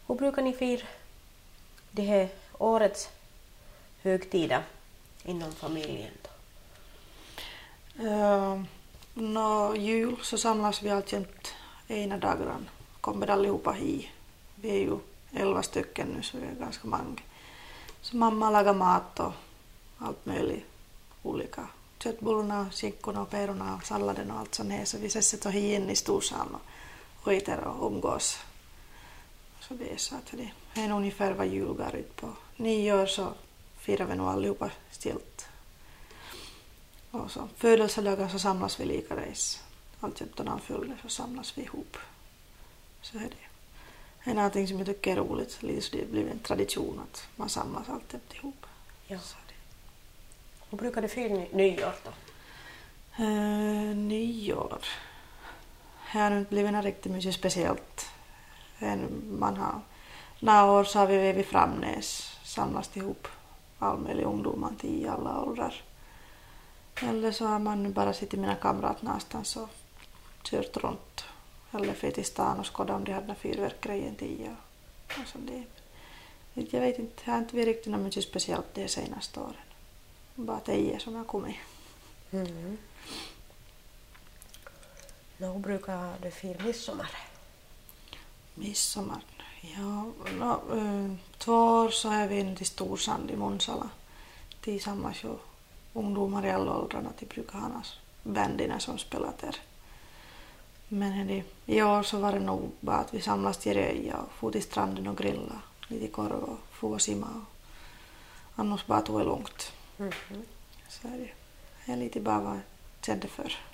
Hur brukar ni fira det här årets högtider inom familjen då? Jul så samlas vi alltjämt ena dagen. Kommer allihopa hit. Vi är ju 11 stycken nu så vi är ganska många. Så mamma lagar mat och allt möjligt olika. Köttbullarna, skinkorna och pärorna och salladen och allt sånt här. Så vi ses och hit in i storsalen och äter och umgås. Så det är så att det är ungefär vad jul går ut på. 9 år så firar vi nog allihopa stilt. Och så födelsedagar så samlas vi likadant. Alltid när han fyller så samlas vi ihop. Så är det. Det är någonting som jag tycker är roligt. Lite så det blir en tradition att man samlas alltid ihop. Ja. Hur brukar du fira nyår då? Nyår. Här har inte blivit riktigt mycket speciellt. Man har, några år så har vi vid Framnäs samlats ihop all möjlig ungdomar i alla åldrar. Eller så har man bara suttit mina kamrater någonstans och kört runt. Eller för till stan och skåda om de hade fyrverkerier till. Och så det. Jag vet inte, jag har inte riktigt något mycket speciellt det senaste åren. Bara det som har kommit. Mm. Hur brukar du fira midsommar? Midsommar? Ja, 2 år så är vi inne till Storsand i Munsala. De samlas ju ungdomar i alla åldrarna. De brukar ha bänderna som spelar där. Men i år så var det nog bara att vi samlas till Röja och få till stranden och grilla lite korv och få simma. Annars bara tog det lugnt. Mm-hmm. Så är det är lite bara vad jag kände för.